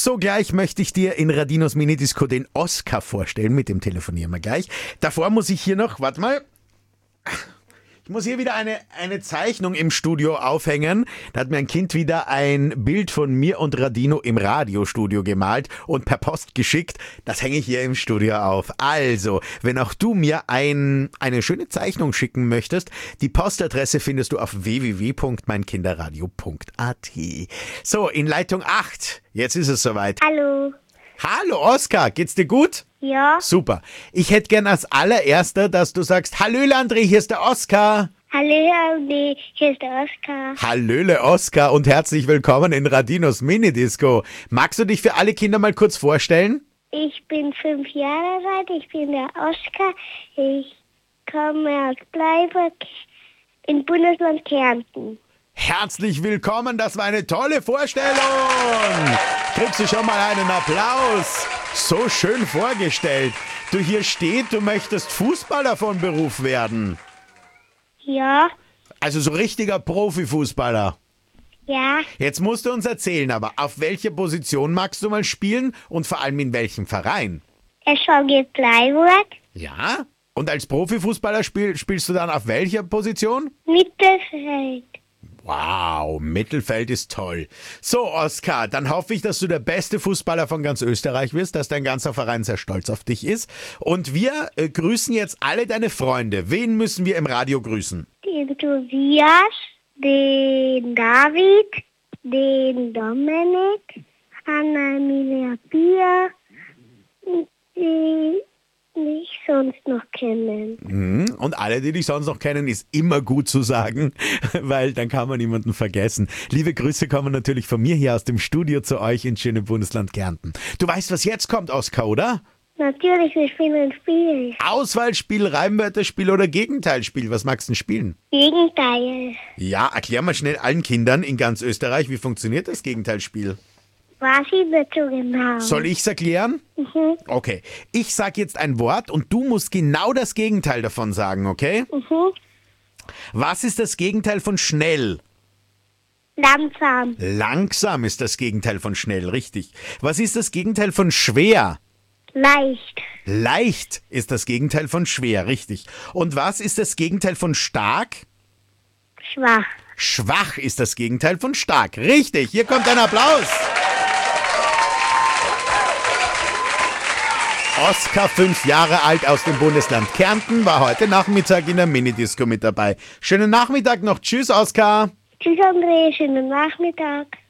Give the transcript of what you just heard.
Sogleich möchte ich dir in Radinos Minidisco den Oskar vorstellen. Mit dem telefonieren wir gleich. Davor muss ich hier noch, warte mal. Ich muss hier wieder eine Zeichnung im Studio aufhängen. Da hat mir ein Kind wieder ein Bild von mir und Radino im Radiostudio gemalt und per Post geschickt. Das hänge ich hier im Studio auf. Also, wenn auch du mir eine schöne Zeichnung schicken möchtest, die Postadresse findest du auf www.meinkinderradio.at. So, in Leitung 8. Jetzt ist es soweit. Hallo. Hallo Oskar, geht's dir gut? Ja. Super. Ich hätte gern als allererster, dass du sagst, Hallöle André, hier ist der Oskar. Hallo, Andi. Hier ist der Oskar. Hallöle Oskar und herzlich willkommen in Radinos Minidisco. Magst du dich für alle Kinder mal kurz vorstellen? Ich bin 5 Jahre alt. Ich bin der Oskar. Ich komme aus Bleiburg im Bundesland Kärnten. Herzlich willkommen, das war eine tolle Vorstellung. Kriegst du schon mal einen Applaus? So schön vorgestellt. Du, hier steht, du möchtest Fußballer von Beruf werden. Ja. Also so richtiger Profifußballer. Ja. Jetzt musst du uns erzählen, aber auf welche Position magst du mal spielen und vor allem in welchem Verein? SVG Bleiburg. Ja? Und als Profifußballer spielst du dann auf welcher Position? Mittelfeld. Wow, Mittelfeld ist toll. So, Oskar, dann hoffe ich, dass du der beste Fußballer von ganz Österreich wirst, dass dein ganzer Verein sehr stolz auf dich ist. Und wir grüßen jetzt alle deine Freunde. Wen müssen wir im Radio grüßen? Den Tobias, den David, den Dominik, Anna-Emilia Pia, die mich sonst noch kennen. Und alle, die dich sonst noch kennen, ist immer gut zu sagen, weil dann kann man niemanden vergessen. Liebe Grüße kommen natürlich von mir hier aus dem Studio zu euch ins schöne Bundesland Kärnten. Du weißt, was jetzt kommt, Oskar, oder? Natürlich, wir spielen ein Spiel. Auswahlspiel, Reimwörterspiel oder Gegenteilspiel? Was magst du denn spielen? Gegenteil. Ja, erklär mal schnell allen Kindern in ganz Österreich, wie funktioniert das Gegenteilspiel? Weiß ich nicht so genau. Soll ich's erklären? Mhm. Okay. Ich sag jetzt ein Wort und du musst genau das Gegenteil davon sagen, okay? Mhm. Was ist das Gegenteil von schnell? Langsam. Langsam ist das Gegenteil von schnell, richtig. Was ist das Gegenteil von schwer? Leicht. Leicht ist das Gegenteil von schwer, richtig. Und was ist das Gegenteil von stark? Schwach. Schwach ist das Gegenteil von stark, richtig. Hier kommt ein Applaus. Oskar, 5 Jahre alt, aus dem Bundesland Kärnten, war heute Nachmittag in der Minidisco mit dabei. Schönen Nachmittag noch. Tschüss, Oskar. Tschüss, André. Schönen Nachmittag.